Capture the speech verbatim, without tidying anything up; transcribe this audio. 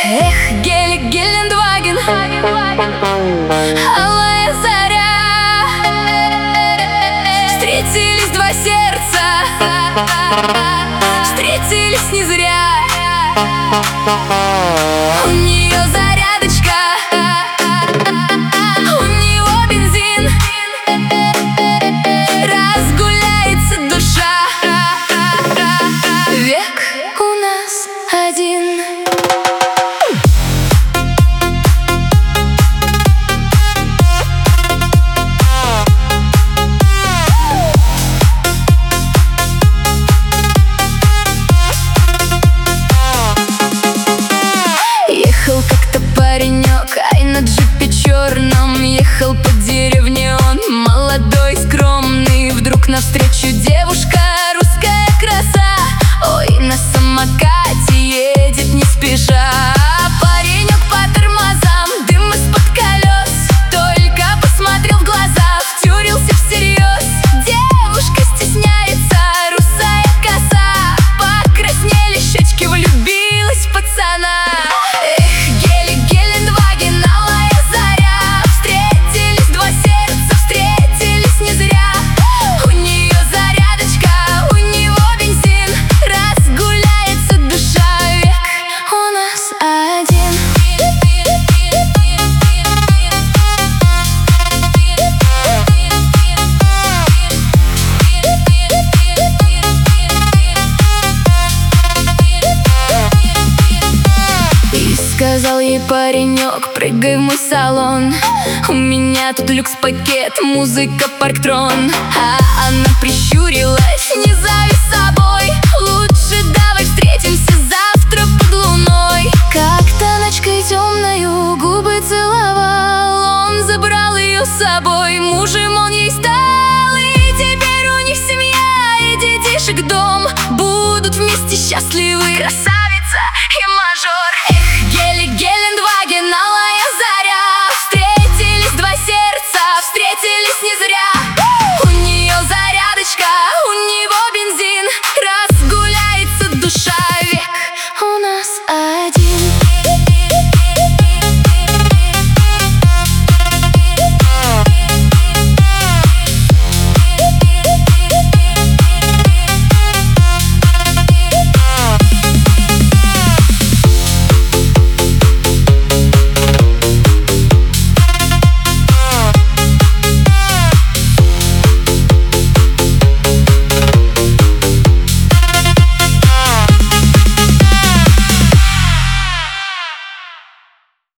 Эх, Гелик, Гелендваген, алая заря. Встретились два сердца, встретились не зря. У нее зарядочка, у него бензин, разгуляется душа. Век у нас один. Ехал как-то паренек, ай на джипе черном. Ехал по деревне он, молодой, скромный. Вдруг навстречу девушка, русская краса. Ой, на самокате едет не спеша. Паренек по тормозам, дым из-под колес. Только посмотрел в глаза, втюрился всерьез. Девушка стесняется, русая коса. Покраснели щечки, влюбилась в пацана. Сказал ей паренек: прыгай в мой салон, у меня тут люкс-пакет, музыка, парктрон. А она прищурилась: не зови с собой, лучше давай встретимся завтра под луной. Как-то ночкой темною губы целовал, он забрал ее с собой, мужем он ей стал. И теперь у них семья и детишек дом, будут вместе счастливы, красавица и мажор.